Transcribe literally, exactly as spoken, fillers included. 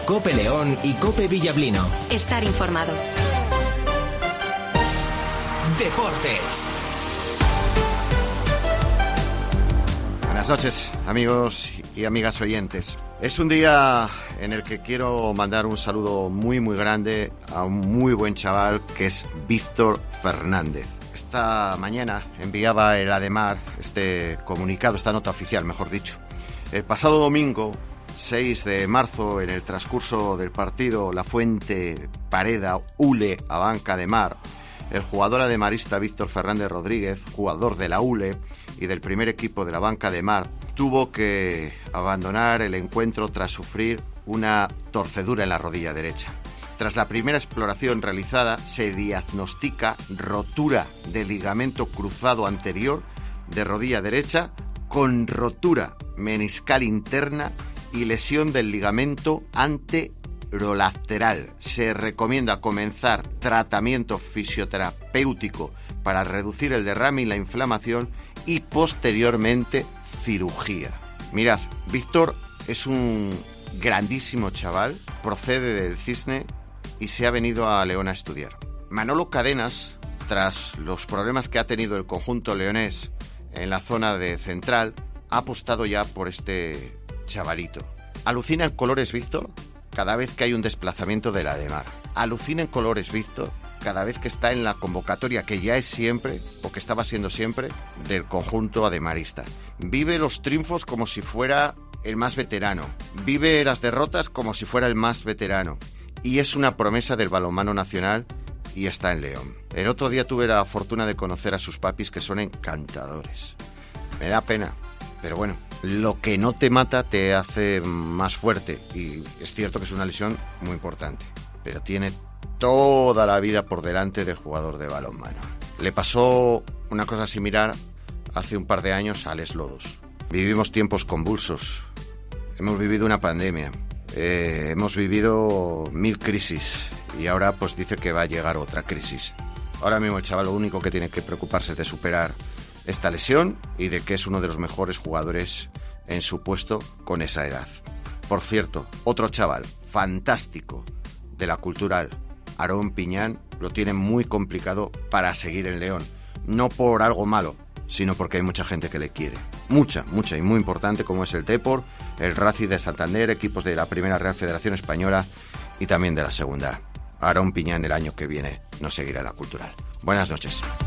COPE León y COPE Villablino. Estar informado. Deportes. Buenas noches, amigos y amigas oyentes. Es un día en el que quiero mandar un saludo muy muy grande a un muy buen chaval que es Víctor Fernández. Esta mañana enviaba el Ademar este comunicado, esta nota oficial, mejor dicho. El pasado domingo, seis de marzo, en el transcurso del partido La Fuente Pareda Ule Abanca de Mar, el jugador ademarista Víctor Fernández Rodríguez, jugador de la Ule y del primer equipo de la Banca de Mar, tuvo que abandonar el encuentro tras sufrir una torcedura en la rodilla derecha. Tras la primera exploración realizada, se diagnostica rotura del ligamento cruzado anterior de rodilla derecha con rotura meniscal interna y lesión del ligamento anterolateral. Se recomienda comenzar tratamiento fisioterapéutico para reducir el derrame y la inflamación y posteriormente cirugía. Mirad, Víctor es un grandísimo chaval, procede del Cisne y se ha venido a León a estudiar. Manolo Cadenas, tras los problemas que ha tenido el conjunto leonés en la zona de Central, ha apostado ya por este chavalito. Alucina en colores Víctor cada vez que hay un desplazamiento de la Ademar. Alucina en colores Víctor cada vez que está en la convocatoria, que ya es siempre, o que estaba siendo siempre, del conjunto ademarista. Vive los triunfos como si fuera el más veterano. Vive las derrotas como si fuera el más veterano. Y es una promesa del balonmano nacional y está en León. El otro día tuve la fortuna de conocer a sus papis, que son encantadores. Me da pena, pero bueno, lo que no te mata te hace más fuerte. Y es cierto que es una lesión muy importante, pero tiene toda la vida por delante de jugador de balonmano. Le pasó una cosa similar hace un par de años a Alex Lodos. Vivimos tiempos convulsos, hemos vivido una pandemia, eh, hemos vivido mil crisis y ahora pues dice que va a llegar otra crisis. Ahora mismo el chaval lo único que tiene que preocuparse es de superar esta lesión y de que es uno de los mejores jugadores en su puesto con esa edad. Por cierto, otro chaval fantástico de la Cultural, Aarón Piñán, lo tiene muy complicado para seguir en León. No por algo malo, sino porque hay mucha gente que le quiere. Mucha, mucha y muy importante, como es el Depor, el Racing de Santander, equipos de la Primera Real Federación Española y también de la Segunda. Aarón Piñán el año que viene no seguirá la Cultural. Buenas noches.